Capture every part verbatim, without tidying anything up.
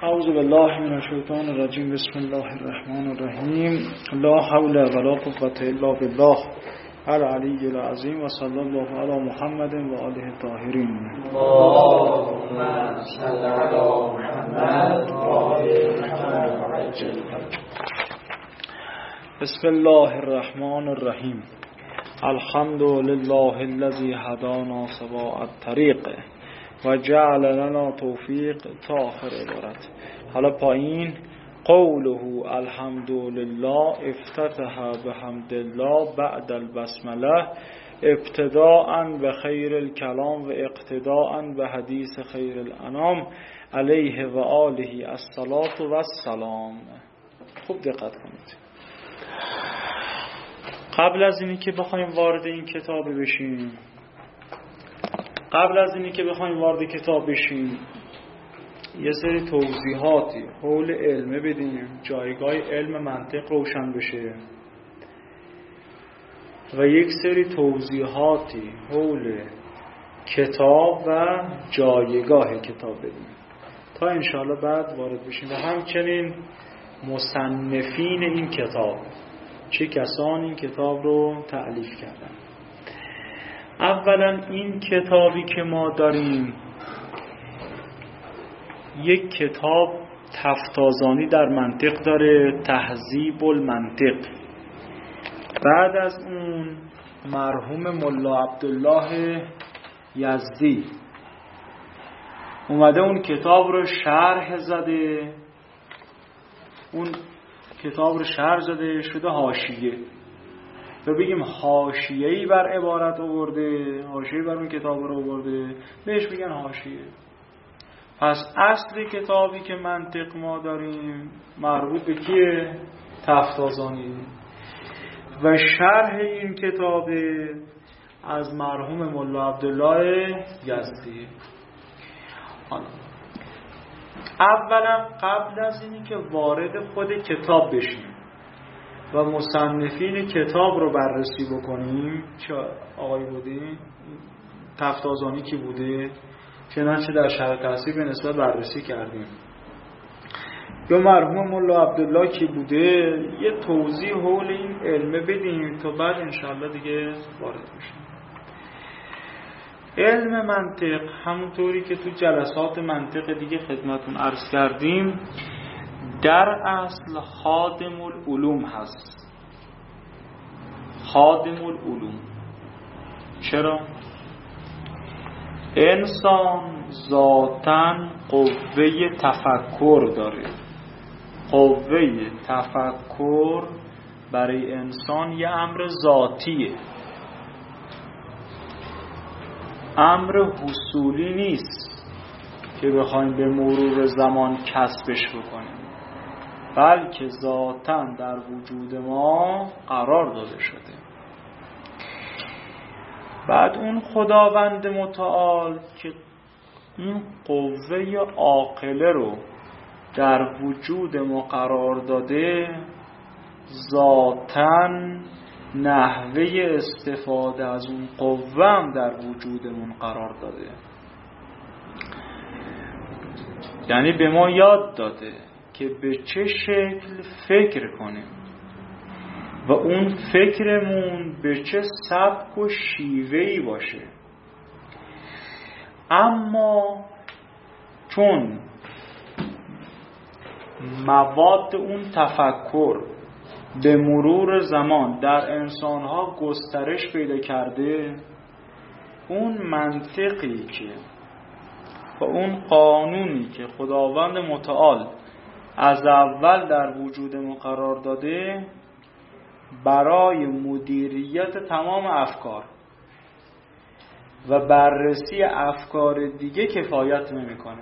اعوذ بالله من الشیطان الرجیم. بسم الله الرحمن الرحیم. لا حول ولا قوة الا بالله العلی العظیم و صلی الله علی محمد و آله الطاهرین. اللهم صل علی محمد و آل محمد. بسم الله الرحمن الرحیم. الحمد لله الذي هدانا سواء الطریق و جعل لنا توفیق تا آخر عبارت. حالا پایین قوله الحمد لله افتتح بحمد الله بعد البسمله ابتداء به خیر الکلام و اقتداء به حدیث خیر الانام علیه و آله الصلاة و السلام. خوب دقت کنید. قبل از اینی که بخوایم وارد این کتاب بشیم قبل از اینی که بخوایم وارد کتاب بشیم یه سری توضیحاتی حول علم بدیم، جایگاه علم منطق روشن بشه و یک سری توضیحاتی حول کتاب و جایگاه کتاب بدیم تا انشاءالله بعد وارد بشیم. و همچنین مصنفین این کتاب، چه کسانی این کتاب رو تألیف کردن. اولا این کتابی که ما داریم یک کتاب تفتازانی در منطق داره، تهذیب المنطق. بعد از اون مرحوم ملا عبدالله یزدی اومده اون کتاب رو شرح زده، اون کتاب رو شرح زده شده حاشیه، و بگیم حاشیه‌ای بر عبارت آورده، حاشیه‌ای بر اون کتاب رو آورده، بهش میگن حاشیه. پس اصل کتابی که منطق ما داریم مربوط به کیه؟ تفتازانی. و شرح این کتاب از مرحوم ملا عبدالله یزدی. اولا قبل از اینی که وارد خود کتاب بشیم و مصنفین کتاب رو بررسی بکنیم، چه آقای بودی؟ تفتازانی کی بوده؟ چنانچه در شرح تحصیل به نسبت بررسی کردیم. یا مرحوم ملا عبدالله کی بوده؟ یه توضیح حول این علمه بدیم تا بعد انشاءالله دیگه وارد میشیم. علم منطق همونطوری که تو جلسات منطق دیگه خدمتون عرض کردیم در اصل خادم العلوم هست. خادم العلوم. چرا؟ انسان ذاتاً قوه تفکر داره. قوه تفکر برای انسان یه امر ذاتیه، امر حصولی نیست که بخوایم به مرور زمان کسبش بکنیم، بلکه ذاتاً در وجود ما قرار داده شده. بعد اون خداوند متعال که این قوه عاقله رو در وجود ما قرار داده، ذاتاً نحوه استفاده از اون قوه هم در وجودمون قرار داده. یعنی به ما یاد داده که به چه شکل فکر کنیم و اون فکرمون به چه سبک و شیوهی باشه. اما چون مواد اون تفکر به مرور زمان در انسانها گسترش پیدا کرده، اون منطقی که و اون قانونی که خداوند متعال از اول در وجود ما قرار داده برای مدیریت تمام افکار و بررسی افکار دیگه کفایت نمیکنه.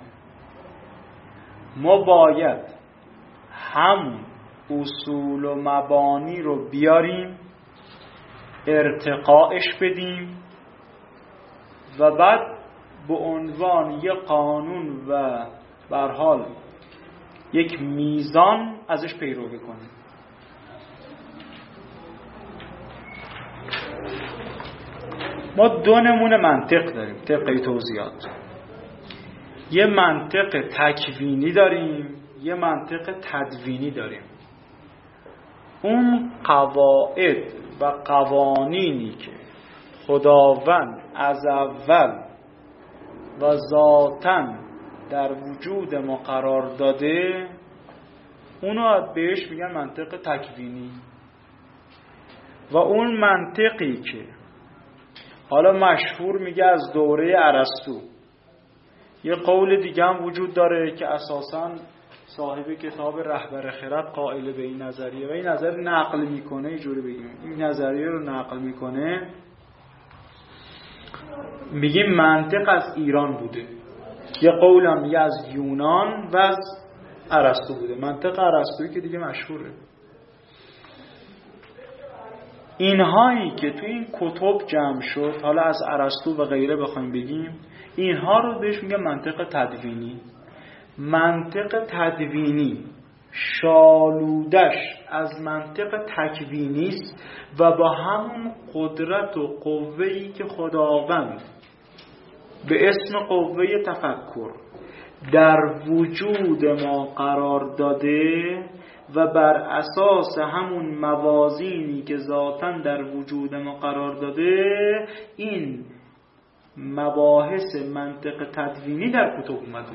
ما باید همون اصول و مبانی رو بیاریم، ارتقاءش بدیم و بعد به عنوان یک قانون و به هر حال یک میزان ازش پیروی کنیم. ما دو نمونه منطق داریم طبق توضیحات. یه منطق تکوینی داریم، یه منطق تدوینی داریم. اون قواعد و قوانینی که خداوند از اول و ذاتاً در وجود ما قرار داده، اونو بهش میگن منطق تکوینی. و اون منطقی که حالا مشهور میگه از دوره ارسطو، یه قول دیگه هم وجود داره که اساساً صاحب کتاب رهبر خرد قائل به این نظریه و این نظر نقل میکنه، اینجوری بگیم این نظریه رو نقل میکنه، میگیم منطق از ایران بوده. یه قول هم میگه از یونان و از ارسطو بوده. منطق ارسطویی که دیگه مشهوره. اینهایی که تو این کتب جمع شد، حالا از ارسطو و غیره بخوایم بگیم، اینها رو بهش میگه منطق تدوینی. منطق تدوینی شالودش از منطق تکوینی است و با همون قدرت و قوه‌ای که خداوند به اسم قوه تفکر در وجود ما قرار داده و بر اساس همون موازینی که ذاتاً در وجود ما قرار داده، این مباحث منطق تدوینی در کتب اومده.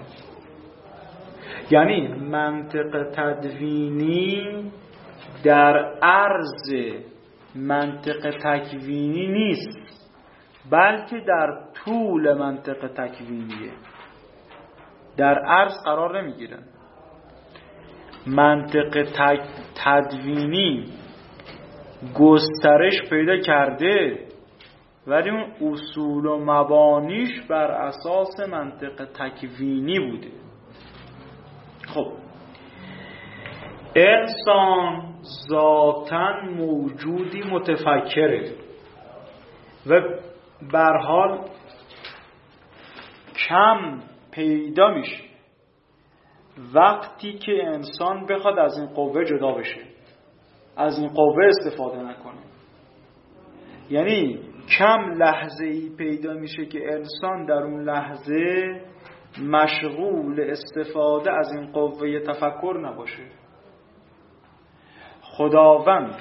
یعنی منطق تدوینی در عرض منطق تکوینی نیست، بلکه در طول منطق تکوینیه، در عرض قرار نمیگیرن. منطق تدوینی گسترش پیدا کرده ولی اون اصول و مبانیش بر اساس منطق تکوینی بوده. خب انسان ذاتاً موجودی متفکره و بر حال کم پیدا میشه وقتی که انسان بخواد از این قوه جدا بشه، از این قوه استفاده نکنه. یعنی کم لحظه ای پیدا میشه که انسان در اون لحظه مشغول استفاده از این قوه تفکر نباشه. خداوند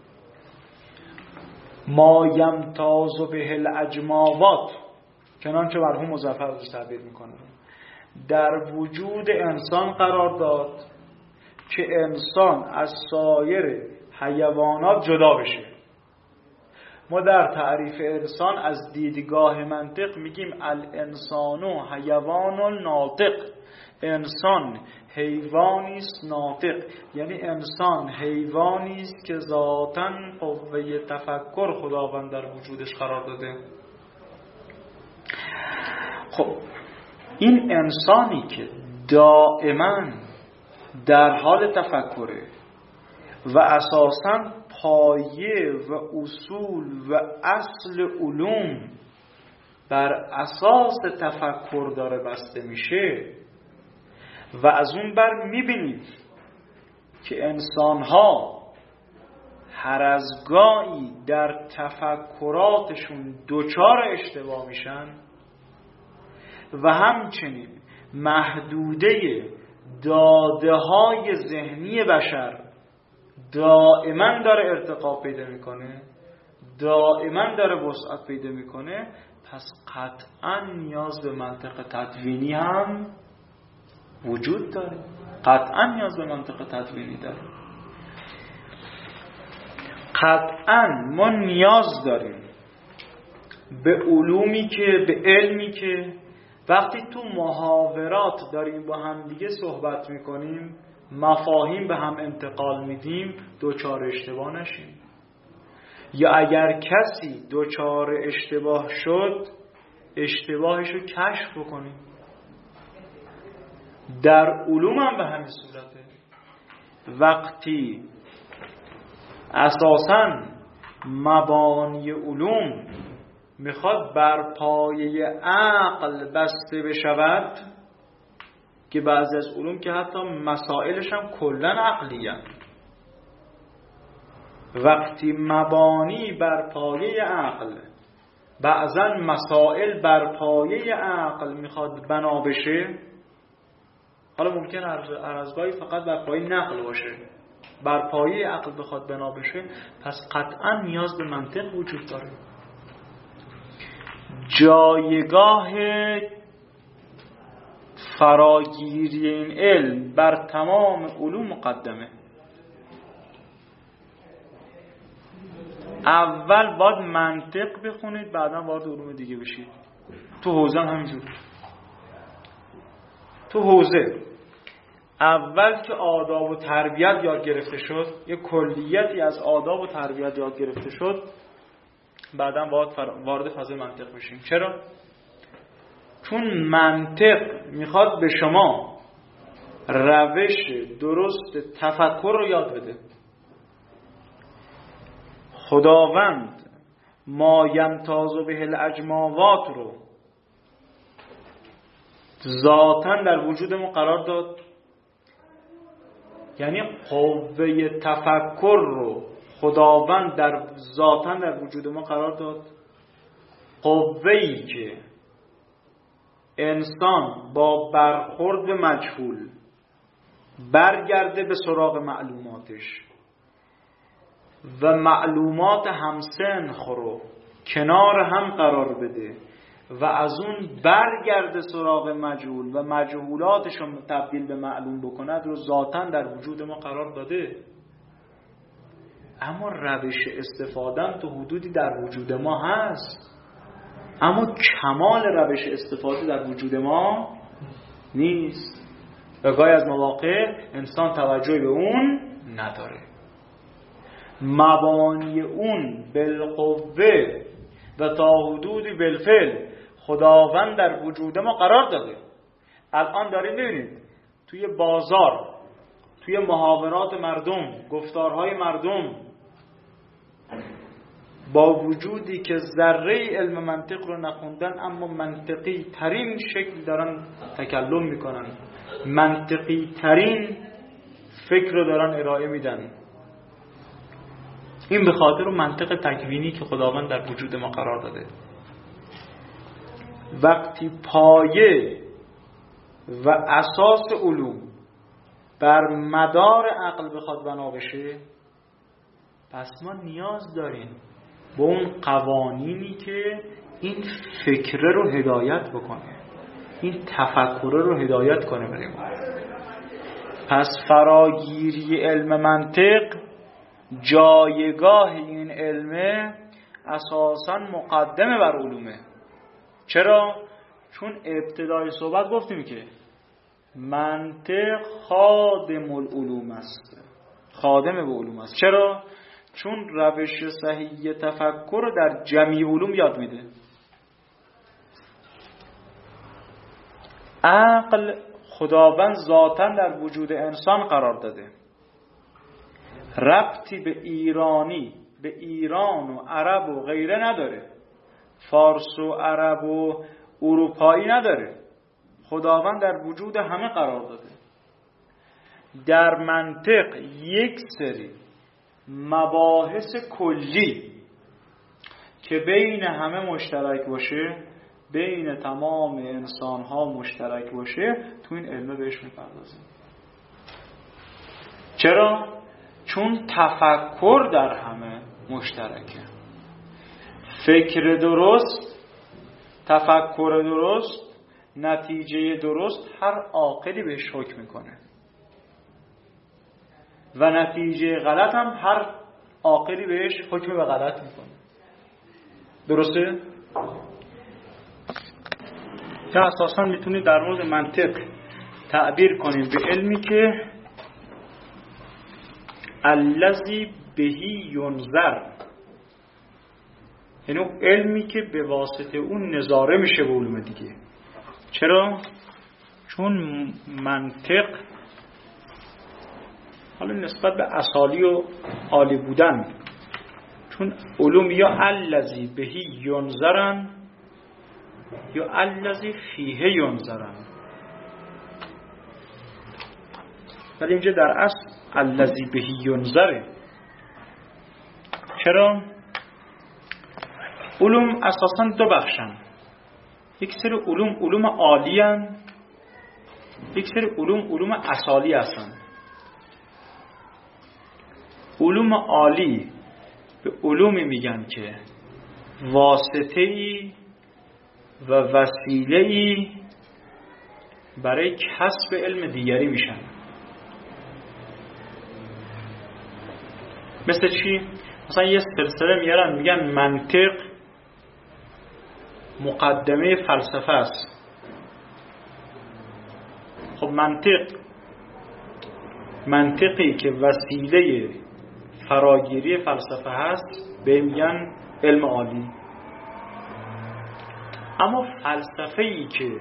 ما یمتاز به الاجماوات، چنانچه مرحوم مظفر رو تعبیر میکنه، در وجود انسان قرار داد که انسان از سایر حیوانات جدا بشه. ما در تعریف انسان از دیدگاه منطق میگیم الانسانو حیوان ناطق، انسان حیوانی است ناطق، یعنی انسان حیوانی است که ذاتاً قوه تفکر خداوند در وجودش قرار داده. خب این انسانی که دائما در حال تفکره و اساساً پایه و اصول و اصل علوم بر اساس تفکر داره بسته میشه و از اون بر میبینید که انسانها هر از گاهی در تفکراتشون دوچار اشتباه میشن و همچنین محدوده داده های ذهنی بشر دائما داره ارتقا پیدا میکنه، دائما داره وسعت پیدا میکنه، پس قطعا نیاز به منطق تدوینی هم وجود داره، قطعا نیاز به منطق تدوینی داره. قطعا ما نیاز داریم به علومی که، به علمی که وقتی تو محاورات داریم با هم دیگه صحبت میکنیم، مفاهیم به هم انتقال میدیم، دوچار اشتباه نشیم. یا اگر کسی دوچار اشتباه شد، اشتباهش رو کشف بکنیم. در علوم هم به همین صورته. وقتی اساساً مبانی علوم میخواد بر پایه عقل بسته بشود، که بعضی از علوم که حتی مسائلش هم کلن عقلیه، وقتی مبانی بر پایه عقل، بعضا مسائل بر پایه عقل میخواد بنا بشه، حالا ممکن هر از گاهی فقط بر پایه نقل باشه، بر پایه عقل بخواد بنا بشه، پس قطعا نیاز به منطق وجود داره. جایگاه فراگیری این علم بر تمام علوم مقدمه. اول باید منطق بخونید، بعدا باید علوم دیگه بشید. تو حوزه هم همینجور. تو حوزه اول که آداب و تربیت یاد گرفته شد، یه کلیتی از آداب و تربیت یاد گرفته شد، بعدا باید وارد فضای منطق بشیم. چرا؟ چون منطق میخواد به شما روش درست تفکر رو یاد بده. خداوند ما یمتاز به الاجماوات رو ذاتاً در وجود ما قرار داد، یعنی قوه تفکر رو خداوند در ذاتاً در وجود ما قرار داد. قوه‌ای که انسان با برخورد به مجهول برگرده به سراغ معلوماتش و معلومات همسنخ رو کنار هم قرار بده و از اون برگرده سراغ مجهول و مجهولاتش رو تبدیل به معلوم بکند رو ذاتاً در وجود ما قرار داده. اما روش استفاده تو حدودی در وجود ما هست، اما کمال روش استفاده در وجود ما نیست و گاهی از مواقع انسان توجه به اون نداره. مبانی اون بالقوه و تا حدودی بالفعل خداوند در وجود ما قرار داده. الان دارید ببینید توی بازار، توی محاورات مردم، گفتارهای مردم، با وجودی که ذره علم منطق رو نخوندن اما منطقی ترین شکل دارن تکلم میکنن، منطقی ترین فکر رو دارن ارائه میدن. این به خاطر منطق تکوینی که خداوند در وجود ما قرار داده. وقتی پایه و اساس علوم بر مدار عقل بخواد بنا بشه، پس ما نیاز داریم به اون قوانینی که این فکره رو هدایت بکنه، این تفکره رو هدایت کنه برای ما. پس فراگیری علم منطق، جایگاه این علمه اساساً مقدمه بر علومه. چرا؟ چون ابتدای صحبت گفتیم که منطق خادم العلوم است، خادم به علوم است. چرا؟ چون روش صحیح تفکر رو در جمیع علوم یاد میده. عقل خداوند ذاتاً در وجود انسان قرار داده، ربطی به ایرانی، به ایران و عرب و غیره نداره، فارس و عرب و اروپایی نداره. خداوند در وجود همه قرار داده. در منطق یک سری مباحث کلی که بین همه مشترک باشه، بین تمام انسان ها مشترک باشه، تو این علم بهش میپردازیم. چرا؟ چون تفکر در همه مشترکه. فکر درست، تفکر درست، نتیجه درست هر عاقلی بهش حکم میکنه و نتیجه غلط هم هر عاقلی بهش حکم به غلط میکنه. درسته؟ یا اساسا میتونید در مورد منطق تعبیر کنیم به علمی که الذی بهی ینظر، یعنی علمی که به واسطه اون نظاره میشه به علوم دیگه. چرا؟ چون منطق حالا نسبت به اصالی و عالی بودن، چون علوم یا الذی بهی ینظرن یا الذی فیه ینظرن، ولی اینجا در اصل الذی بهی ینظره. چرا؟ علوم اساساً دو بخشن. یک سری علوم علوم عالی هن یک سری علوم علوم اصالی هستن. علوم عالی به علومی میگن که واسطه‌ای و وسیله‌ای برای کسب علم دیگری میشن. مثل چی؟ مثلا یه سلسله میارن میگن منطق مقدمه فلسفه است. خب منطق منطقی که وسیله فراگیری فلسفه هست به میگن علم عالی. اما فلسفه‌ای که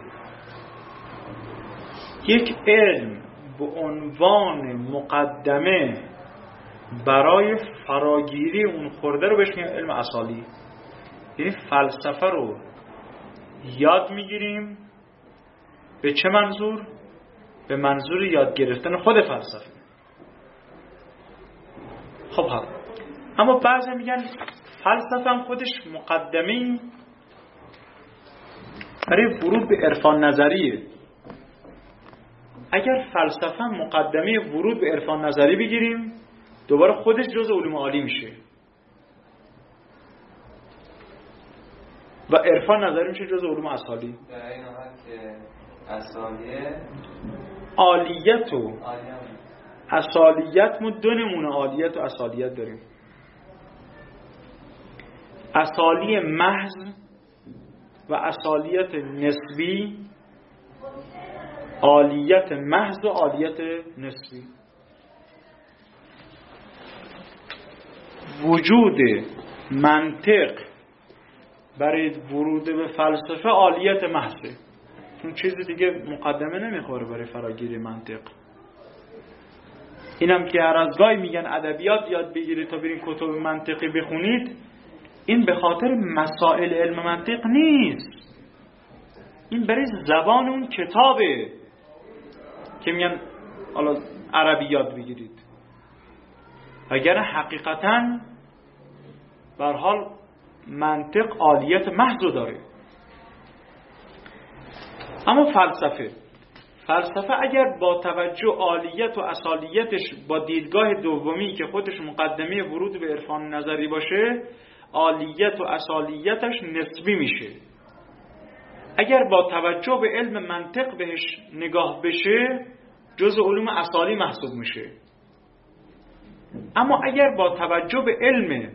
یک علم به عنوان مقدمه برای فراگیری اون خورده رو بهش میگن علم اصالی. یعنی فلسفه رو یاد میگیریم به چه منظور؟ به منظور یاد گرفتن خود فلسفه. خب ها اما بعضی میگن فلسفه هم خودش مقدمه‌ای برای ورود به عرفان نظریه. اگر فلسفه مقدمه ورود به عرفان نظری بگیریم دوباره خودش جزء علوم عالی میشه و عرفان نظری میشه جزء علوم اصالی. در این حال که اصالیه عالیت و اصالیت ما دو نمونه عالیت و اصالیت داریم. اصالی محض و اصالیت نسبی. عالیت محض و عالیت نسبی. وجود منطق برای ورود به فلسفه عالیت محضه، چون چیز دیگه مقدمه نمیخوره برای فراگیری منطق. اینم که هر از گاهی میگن ادبیات یاد بگیرید تا برین کتب منطقی بخونید، این به خاطر مسائل علم منطق نیست، این برای زبان اون کتابه که میگن حالا عربی یاد بگیرید. اگر حقیقتاً به هر حال منطق عالیت محض داره. اما فلسفه فلسفه اگر با توجه عالیت و اصالیتش با دیدگاه دومی که خودش مقدمه ورود به عرفان نظری باشه، عالیت و اصالیتش نسبی میشه. اگر با توجه به علم منطق بهش نگاه بشه جزء علوم اصالی محسوب میشه. اما اگر با توجه به علم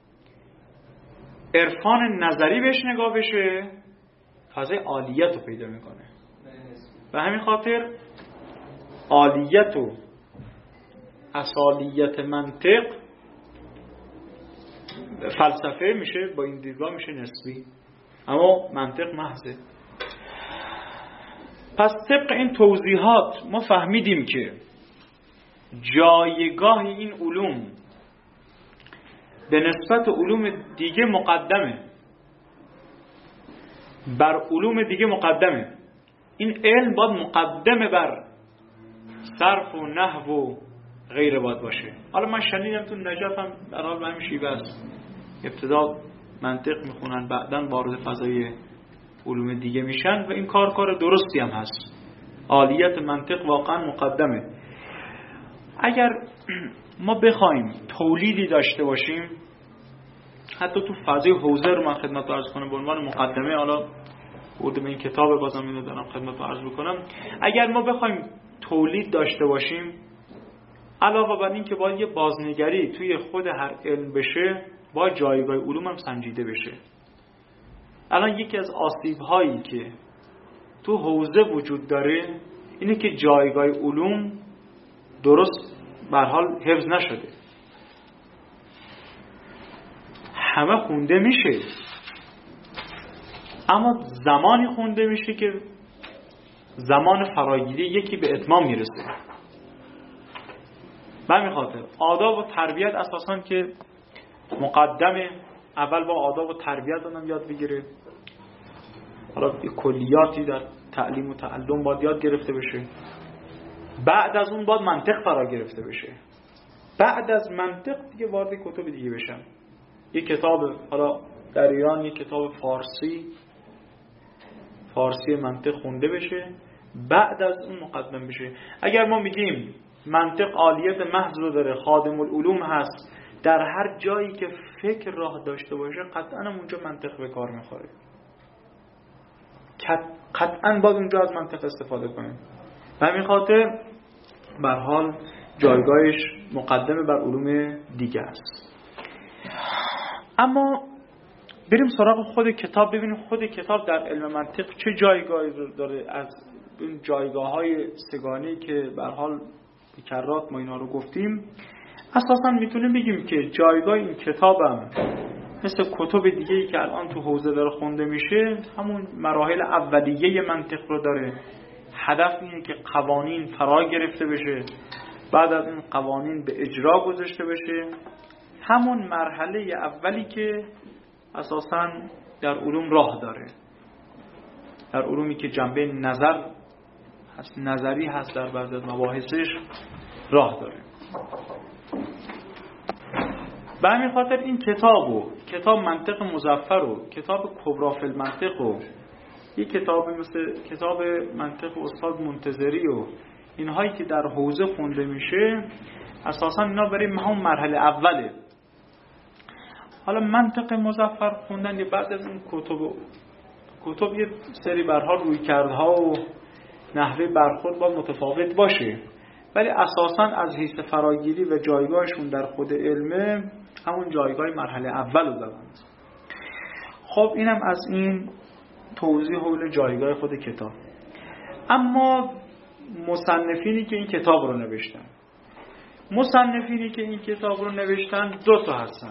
عرفان نظری بهش نگاه بشه فضای عالیت رو پیدا میکنه. به همین خاطر عالیت و اصالیت منطق فلسفه میشه، با این دیدگاه میشه نسبی، اما منطق محضه. پس طبق این توضیحات ما فهمیدیم که جایگاه این علوم به نسبت علوم دیگه مقدمه، بر علوم دیگه مقدمه. این علم باید مقدمه بر صرف و نحو و غیره باید باشه. حالا من شنیدم تو نجف هم در حال به همین شیوه است، ابتدا منطق میخونن بعدن وارد فضای علوم دیگه میشن و این کار کار درستی هم هست. عالیت منطق واقعا مقدمه. اگر ما بخوایم تولیدی داشته باشیم، حتی تو فضای حوزه رو من خدمت عرض کنم به عنوان مقدمه، حالا برده به این کتاب بازم اینو دارم خدمت عرض بکنم، اگر ما بخوایم تولید داشته باشیم، علاوه بر این که باید یه بازنگری توی خود هر علم بشه، باید جایگاه علوم هم سنجیده بشه. الان یکی از آسیب هایی که تو حوزه وجود داره اینه که جایگاه علوم درست به هر حال حفظ نشده. همه خونده میشه، اما زمانی خونده میشه که زمان فراگیری یکی به اتمام میرسه. به همین خاطر آداب و تربیت اساساً که مقدمه، اول با آداب و تربیت آدم یاد بگیره. حالا کلیاتی در تعلیم و تعلم باید یاد گرفته بشه. بعد از اون باید منطق فرا گرفته بشه. بعد از منطق دیگه وارد کتب دیگه بشن. یک کتاب حالا در ایران یک کتاب فارسی فارسی منطق خونده بشه، بعد از اون مقدم بشه. اگر ما میگیم منطق عالیت محض رو داره، خادم العلوم هست، در هر جایی که فکر راه داشته باشه قطعا اونجا منطق به کار میخوره، قطعا باید اونجا از منطق استفاده کنیم. به همین خاطر به هر حال جایگاهش مقدمه بر علوم دیگه است. اما بریم سراغ خود کتاب، ببینیم خود کتاب در علم منطق چه جایگاهی داره. از این جایگاه‌های سگانه‌ای که به هر حال بی‌کرات ما اینا رو گفتیم، اساساً میتونیم بگیم که جایگاه این کتابم مثل کتب دیگه‌ای که الان تو حوزه داره خونده میشه همون مراحل اولیه منطق رو داره. هدف اینه که قوانین فرا گرفته بشه، بعد از این قوانین به اجرا گذاشته بشه. همون مرحله اولی که اساساً در علوم راه داره، در علومی که جنبه نظر هست، نظری هست، در بعضی از مباحثش راه داره. به همین خاطر این کتابو، کتاب منطق مظفر و کتاب کبری فی المنطق و یک کتاب مثل کتاب منطق استاد منتظری و اینهایی که در حوزه خونده میشه، اساسا اینا برای همون مرحله اوله. حالا منطق مظفر خوندن یا بعد از این کتب کتب یه سری برها روی کردها و نحوه برخورد با متفاوت باشه، ولی اساسا از حیث فراگیری و جایگاهشون در خود علمه همون جایگاه مرحله اول رو دارن. خب اینم از این توضیح حول جایگاه خود کتاب. اما مصنفینی که این کتاب رو نوشتن مصنفینی که این کتاب رو نوشتن دو تا هستن.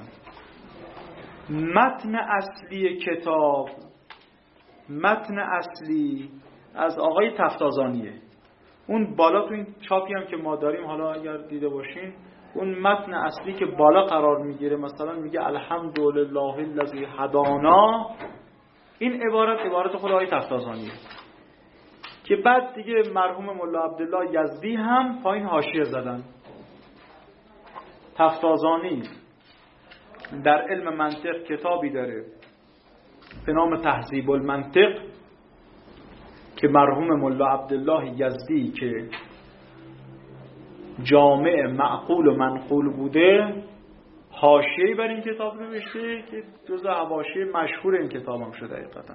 متن اصلی کتاب، متن اصلی از آقای تفتازانیه. اون بالا تو این چاپی هم که ما داریم، حالا اگر دیده باشین، اون متن اصلی که بالا قرار میگیره مثلا میگه الحمدلله الذی هدانا، این عبارت عبارت خود آقای تفتازانیه که بعد دیگه مرحوم ملا عبدالله یزدی هم پایین حاشیه زدن. تفتازانی در علم منطق کتابی داره به نام تهذیب المنطق که مرحوم ملا عبدالله یزدی که جامع معقول و منقول بوده حاشیه‌ای بر این کتاب نوشته که جزء حواشی مشهور این کتاب هم شده حقیقتا.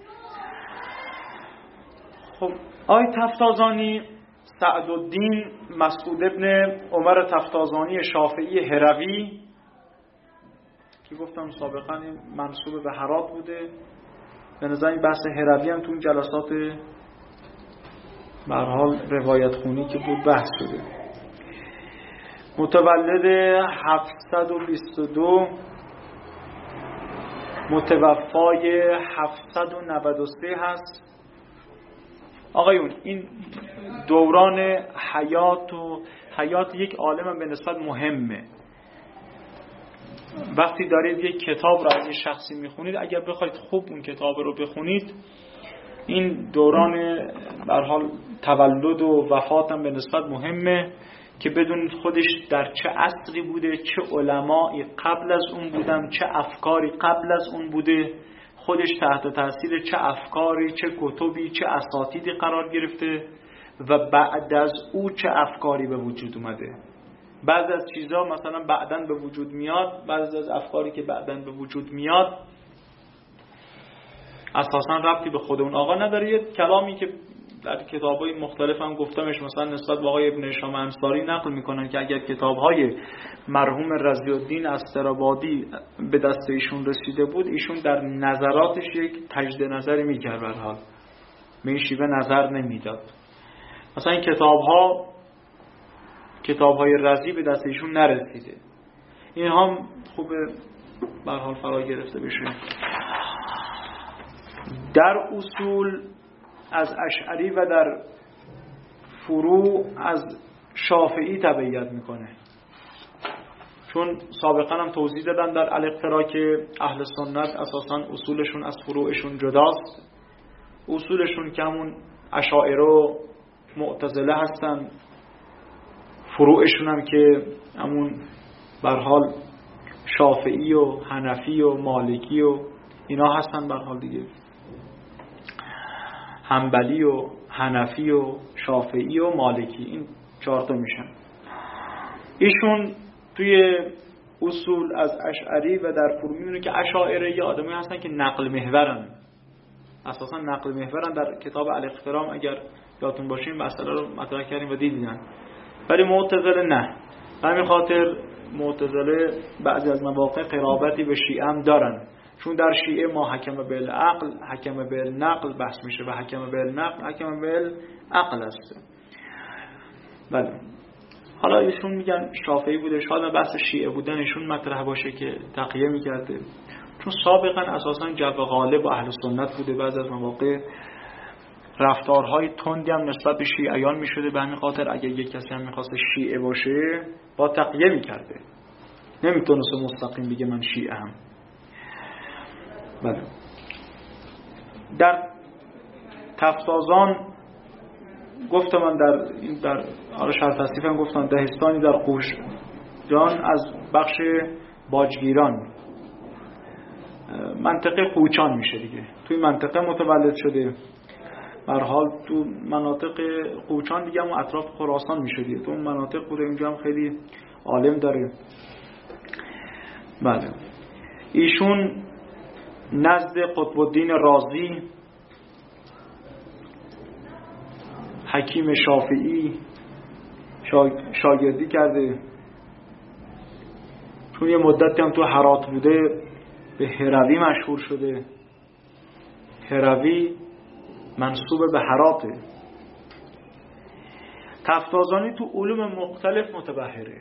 خب آقای تفتازانی سعدالدین مسعود ابن عمر تفتازانی شافعی هروی که گفتم سابقا منسوب به هرات بوده، به نظر این بحث هروی هم تو اون جلسات به هر حال روایت خونی که بود بحث شده. متولد هفتصد و بیست و دو، متوفای هفتصد و نود و سه هست. آقایون این دوران حیات و حیات یک عالم به نسبت مهمه. وقتی دارید یک کتاب رو از یک شخصی میخونید، اگر بخواید خوب اون کتاب رو بخونید، این دوران به هر حال تولد و وفات هم به نسبت مهمه که بدونید خودش در چه عصری بوده، چه علمایی قبل از اون بودن، چه افکاری قبل از اون بوده، خودش تحت تاثیر چه افکاری، چه کتبی، چه اساتیدی قرار گرفته و بعد از او چه افکاری به وجود اومده. بعض از چیزا مثلا بعداً به وجود میاد، بعض از افکاری که بعداً به وجود میاد اساساً ربطی به خود اون آقا نداره. یه کلامی که در کتاب‌های مختلف هم گفتمش، مثلا نسبت به آقای ابن هشام انصاری نقل میکنن که اگر کتاب‌های مرحوم رضی الدین استرابادی به دست ایشون رسیده بود، ایشون در نظراتش یک تجدید نظری میکرد، به هر حال به این شیوه نظر نمیداد. مثلا این کتاب‌ها کتاب‌های رضی به دست ایشون نرسیده. این هم خوبه به هر حال فرا گرفته بشه. در اصول از اشعری و در فروع از شافعی تبعیت میکنه، چون سابقا هم توضیح دادن در الاقتراء که اهل سنت اساسا اصولشون از فروعشون جداست. اصولشون که همون اشاعره و معتزله هستن، فروعشون هم که همون به هر حال شافعی و حنفی و مالکی و اینا هستن، به هر حال دیگه حنبلی و حنفی و شافعی و مالکی، این چهار تا میشن. ایشون توی اصول از اشعری و در فرو میبینه که اشاعره یه آدمی هستن که نقل محورن، اساسا نقل محورن. در کتاب الاحترام اگر یادتون باشه این مسئله رو مطرح کردیم و دیدین. ولی معتزله نه. همین خاطر معتزله بعضی از مواقع قرابتی به شیعه هم دارن، چون در شیعه ما حکم بالعقل، حکم بالنقل بحث میشه و حکم بالنقل حکم بالعقل است. بله. حالا ایشون میگن شافعی بوده، شاید بحث شیعه بودن ایشون مطرح باشه که تقیه میکرده، چون سابقا اساسا جو غالب و اهل سنت بوده. بعضی از مواقع رفتارهای تندی هم نسبت به شیعیان میشده، به همین خاطر اگه یک کسی هم میخواست شیعه باشه با تقیه میکرده، نمیتونست مستقیم بگه من شیعه هم. بله. در تفتازان گفتم من در این در آره شرط تصنیف هم گفتم دهستانی در قوش جان از بخش باجگیران، منطقه قوچان میشه دیگه، توی منطقه متولد شده. به هر حال تو مناطق قوچان دیگه هم اطراف خراسان میشه دیگه، تو اون مناطق بوده. اینجا هم خیلی عالم داره. بله. ایشون نزد قطب الدین رازی، حکیم شافعی شاگردی کرده، چون یه مدتی هم تو هرات بوده به هروی مشهور شده. هروی منسوب به هراته. تفتازانی تو علوم مختلف متبحره.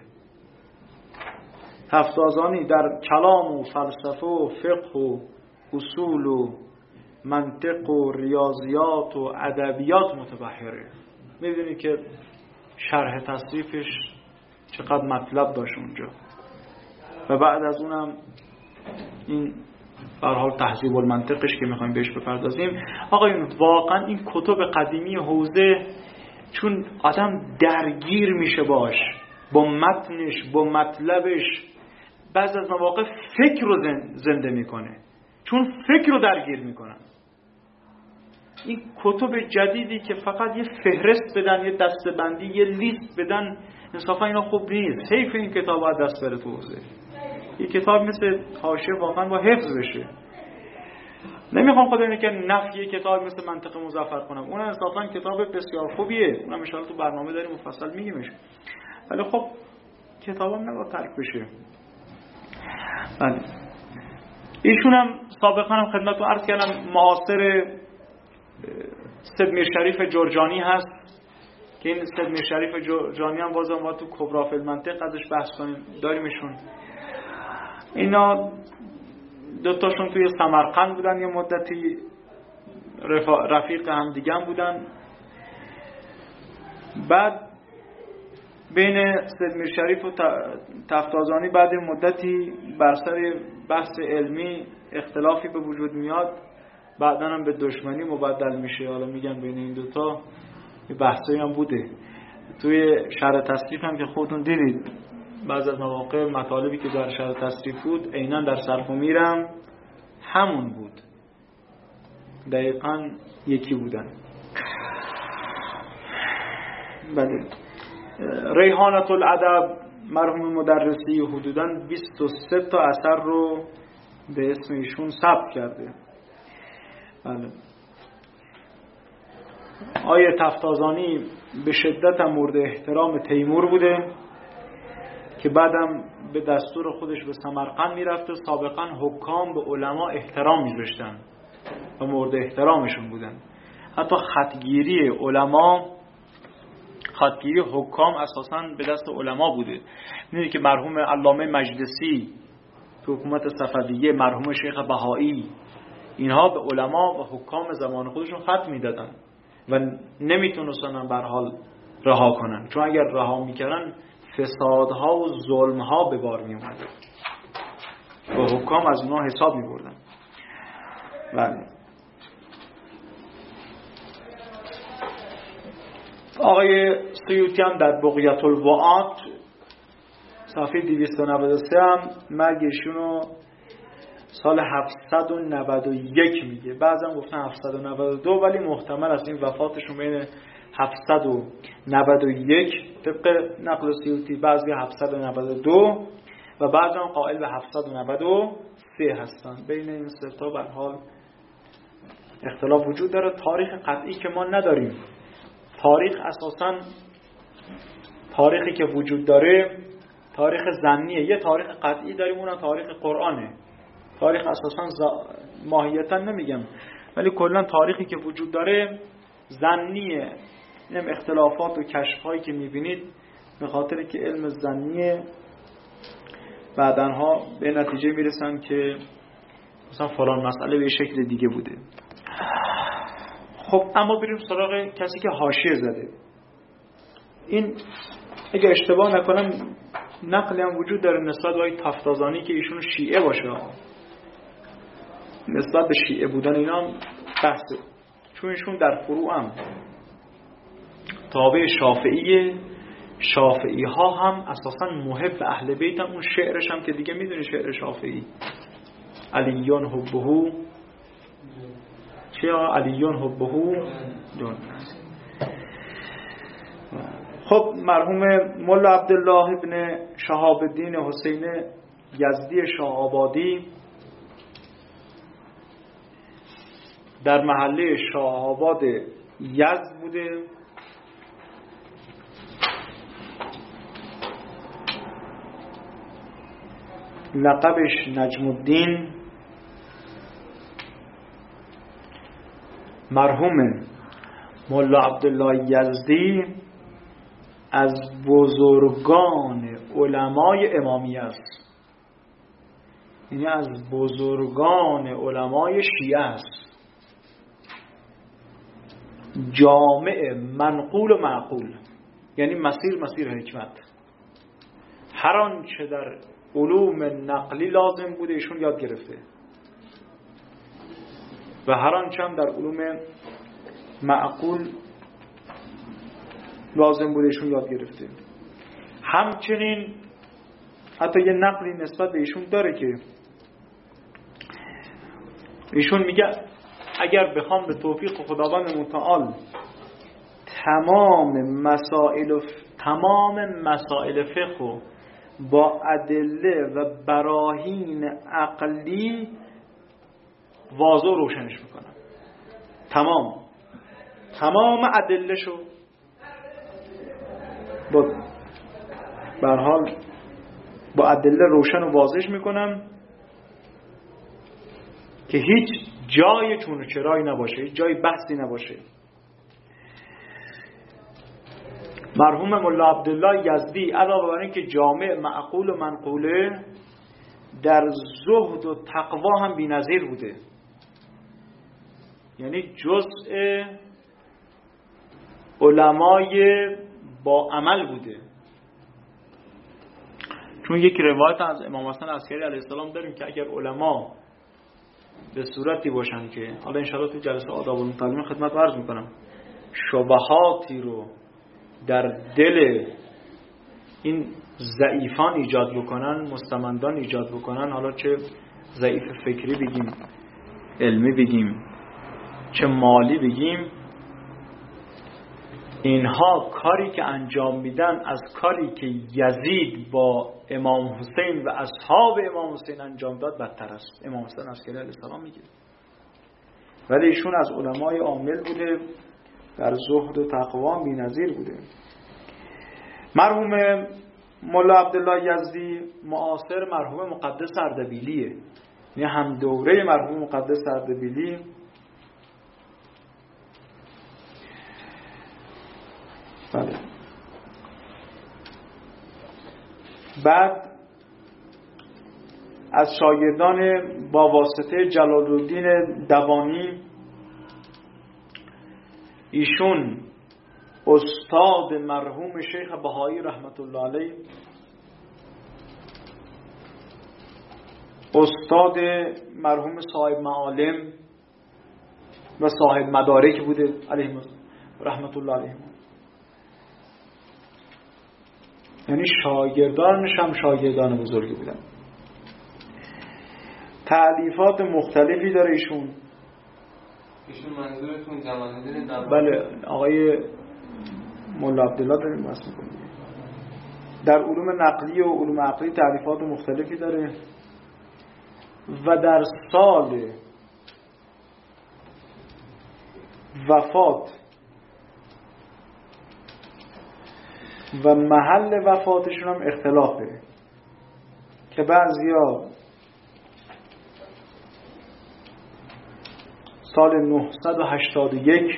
تفتازانی در کلام و فلسفه و فقه و اصول و منطق و ریاضیات و ادبیات متبحره. میدونی که شرح تصریفش چقدر مطلب داشت اونجا. و بعد از اونم این به هر حال تهذیب المنطقش که میخوایم بهش بپردازیم. آقایون واقعا این کتب قدیمی حوزه، چون آدم درگیر میشه باش، با متنش با مطلبش، بعض از مواقع فکر رو زنده میکنه، چون فکر رو درگیر میکنن. این کتب جدیدی که فقط یه فهرست بدن، یه دستبندی، یه لیست بدن، انصافا اینا خوب نیست. حیف این کتاب باید دست بره تو حوزه. یه کتاب مثل حاشیه واقعا با حفظ بشه. نمیخوام خدا اینه که نفی کتاب مثل منطق مظفر کنم، اون انصافا کتاب بسیار خوبیه، اونم ان شاءالله تو برنامه داریم مفصل میگیمش، ولی خب کتابم نباید ترک بشه. بله. ایشون هم سابقا هم خدمتتون عرض کردم معاصر سید میر شریف جرجانی هست که این سید میر شریف جرجانی هم بازم باید تو کبرا فی المنطق ازش بحث کنیم، داریمشون. اینا دوتاشون توی سمرقند بودن، یه مدتی رفیق هم دیگه هم بودن. بعد بین سید میر شریف و تفتازانی بعد مدتی بر سر بحث علمی اختلافی به وجود میاد، بعداً هم به دشمنی مبدل میشه. حالا میگن بین این دوتا یه بحثایی هم بوده. توی شرح تصریف هم که خودتون دیدید بعضی از مواقع مطالبی که در شرح تصریف بود عیناً در صرف و میرم همون بود، دقیقاً یکی بودن. بله. ریحانة الادب مرحوم مدرسی حدوداً بیست و سه تا اثر رو به اسم ایشون ثبت کرده. بله. آیه تفتازانی به شدت مورد احترام تیمور بوده که بعدم به دستور خودش به سمرقند میرفته. سابقا حکام به علما احترام میذاشتن و مورد احترامشون بودن. حتی خطگیری علما، خطگیری حکام اساساً به دست علما بوده. میدونید که مرحوم علامه مجلسی تو حکومت صفویه، مرحوم شیخ بهایی، اینها به علما و حکام زمان خودشون خط میدادن و نمیتونستن به هر حال رها کنن، چون اگر رها میکردن فسادها و ظلمها به بار میومد و حکام از اونها حساب میبردن. بله. آقای سیوطی هم در بقیت الوعات صفحه دویست و نود و سه هم مرگ ایشون رو سال هفتصد و نود و یک میگه، بعضا گفتن هفتصد و نود و دو، ولی محتمل است این وفاتشون بین هفتصد و نود و یک طبق نقل سیوطی، بعضی هفتصد و نود و دو و بعضا قائل به هفتصد و نود و سه هستن. بین این سه تا به هر حال اختلاف وجود داره. تاریخ قطعی که ما نداریم. تاریخ اساساً تاریخی که وجود داره تاریخ ظنیه. یه تاریخ قطعی داریم، اونم تاریخ قرآنه. تاریخ اساساً ز... ماهیتاً نمیگم، ولی کلا تاریخی که وجود داره ظنیه. این اختلافات و کشف‌هایی که می‌بینید به خاطر که علم ظنیه، بعدنها به نتیجه میرسن که مثلا فلان مسئله به شکل دیگه بوده. خب اما بریم سراغ کسی که حاشیه زده. این اگه اشتباه نکنم نقلی هم وجود داره نسبت به تفتازانی که ایشون شیعه باشه. نسبت به شیعه بودن اینا هم بحثه، چون ایشون در فروع هم تابع شافعیه. شافعی ها هم اساسا محب اهل بیت هم. اون شعرش هم که دیگه میدونی شعر شافعی، علیون حبهو چه علیون حبهو دون. خب مرحوم مولا عبدالله ابن شهاب الدین حسین یزدی شاه آبادی در محله شاه آباد یزد بوده. لقبش نجم الدین. مرحوم مولا عبدالله یزدی از بزرگان علمای امامیه است، یعنی از بزرگان علمای شیعه است. جامع منقول و معقول، یعنی مسیر مسیر حکمت. هر آنچه در علوم نقلی لازم بوده ایشون یاد گرفته و هر آنچه هم در علوم معقول لازم بوده ایشون یاد گرفته. همچنین حتی یه نقلی نسبت به ایشون داره که ایشون میگه اگر بخوام به توفیق خداوند متعال تمام مسائل تمام مسائل فقه با ادله و براهین عقلی واضح روشنش میکنم. تمام تمام ادله شو با به هر حال با ادله روشن و واضح میکنم که هیچ جای چون و چرایی نباشه، هیچ جای بحثی نباشه. مرحوم مولا عبدالله یزدی علاوه بر اینکه جامع معقول و منقوله، در زهد و تقوا هم بی‌نظیر بوده، یعنی جزء علمای با عمل بوده. چون یک روایت از امام حسن عسکری علیه السلام داریم که اگر علما به صورتی باشن که حالا انشاءالله تو جلسه آداب المتعلمین خدمت عرض میکنم، شبهاتی رو در دل این ضعیفان ایجاد بکنن، مستمندان ایجاد بکنن، حالا چه ضعیف فکری بگیم، علمی بگیم، چه مالی بگیم، اینها کاری که انجام میدن از کاری که یزید با امام حسین و اصحاب امام حسین انجام داد بدتر است. امام حسین عسکری علیه السلام میگه، ولی ایشون از علمای عامل بوده، در زهد و تقوا بی‌نظیر بوده. مرحوم مولا عبدالله یزدی معاصر مرحوم مقدس اردبیلیه، یعنی هم دوره مرحوم مقدس اردبیلی. بله. بعد از شاگردان با واسطه جلال الدین دوانی ایشون استاد مرحوم شیخ بهایی رحمت الله علیه، استاد مرحوم صاحب معالم و صاحب مدارک بوده علیه رحمت الله علیه، یعنی شاگردانش هم شاگردان بزرگی بودن. تألیفات مختلفی داره ایشون. ایشون منظورتون جمال‌الدین دباغی؟ بله، آقای مولا عبدالله داریم بحث می‌کنیم. در علوم نقلی و علوم عقلی تألیفات مختلفی داره و در سال وفات و محل وفاتشون هم اختلافه که بعضیا سال نهصد و هشتاد و یک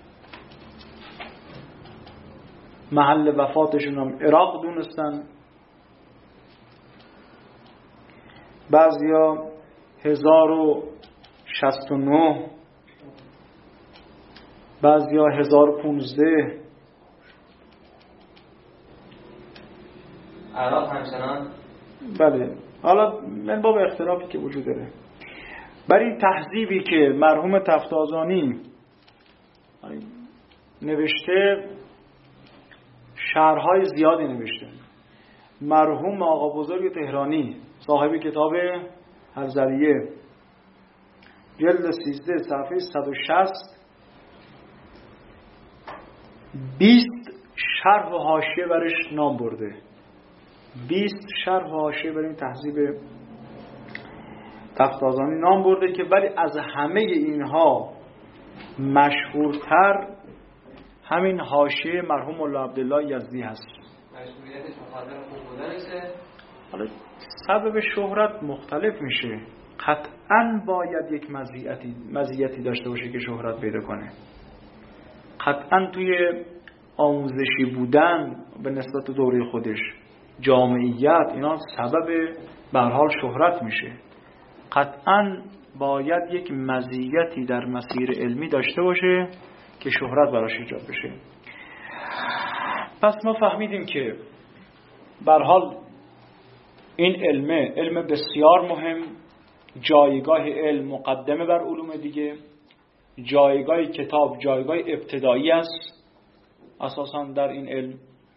محل وفاتشون هم عراق دونستن، بعضیا هزار و شصت و نه، بعضیا هزار و پونزده. عراق همچنان؟ بله، حالا من باب اختلافی که وجود داره. برای تهذیبی که مرحوم تفتازانی نوشته شرحهای زیادی نوشته. مرحوم آقا بزرگ تهرانی صاحب کتاب الزریه جلد سیزده صفحه صد و شصت بیست شرح و حاشیه برش نام برده. بیست شرح و حاشیه برای تهذیب تفتازانی نام برده که ولی از همه اینها مشهورتر همین حاشیه مرحوم مولا عبدالله یزدی هست. مشهوریتش بخاطر خوب بودنشه؟ حالا سبب شهرت مختلف میشه. قطعاً باید یک مزیتی مزیتی داشته باشه که شهرت پیدا کنه. قطعاً توی آموزشی بودن به نسبت دوره خودش، جامعیت، اینا سبب به هر حال شهرت میشه. قطعاً باید یک مزیتی در مسیر علمی داشته باشه که شهرت براش ایجاد بشه. پس ما فهمیدیم که به هر حال این علم علم بسیار مهم، جایگاه علم مقدمه بر علوم دیگه، جایگاه کتاب جایگاه ابتدایی است اساساً در این علم.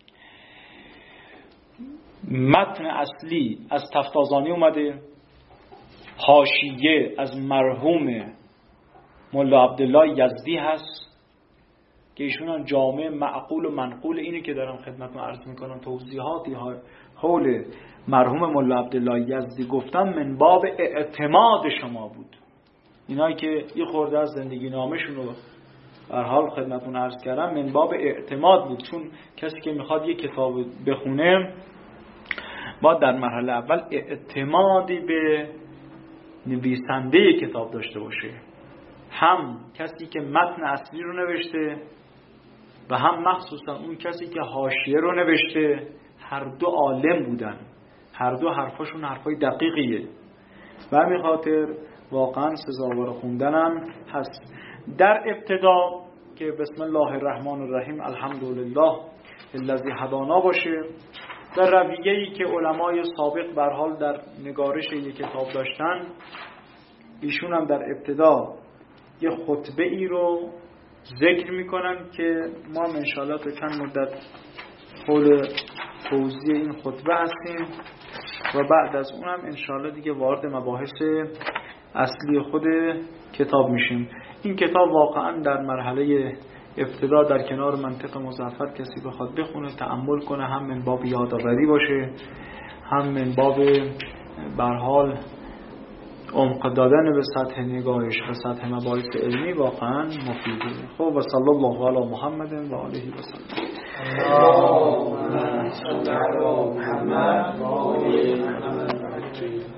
متن اصلی از تفتازانی اومده، حاشیه از مرحوم مولا عبدالله یزدی هست که ایشون هم جامع معقول و منقول اینی که دارم خدمتتون عرض میکنم توضیحاتی حول مرحوم مولا عبدالله یزدی گفتم من باب اعتماد شما بود. اینایی که یه خورده از زندگی نامشون رو در حال خدمتتون عرض کردم من باب اعتماد بود، چون کسی که میخواد یه کتاب بخونه باید در مرحله اول اعتمادی به نویسنده کتاب داشته باشه، هم کسی که متن اصلی رو نوشته و هم مخصوصا اون کسی که حاشیه رو نوشته. هر دو عالم بودن، هر دو حرفاشون حرفای دقیقیه و همین خاطر واقعا سزاوار خوندنم هست. در ابتدا که بسم الله الرحمن الرحیم الحمدلله الذی هدانا باشه، در رویه‌ای که علمای سابق به هر حال در نگارش یک کتاب داشتن، ایشون هم در ابتدا یه خطبه ای رو ذکر میکنن که ما انشاءالله تا چند مدت حول توضیح این خطبه هستیم و بعد از اون هم انشاءالله دیگه وارد مباحث اصلی خود کتاب میشیم. این کتاب واقعا در مرحله ابتدا در کنار منطق مظفر کسی بخواد بخونه تأمل کنه، هم من باب یادآوری باشه، هم من باب به هر حال عمق دادن به سطح نگاهش و سطح مباحث علمی واقعا مفیده. خب و صلی الله علی محمد و آله و سلم. اللهم صل علی محمد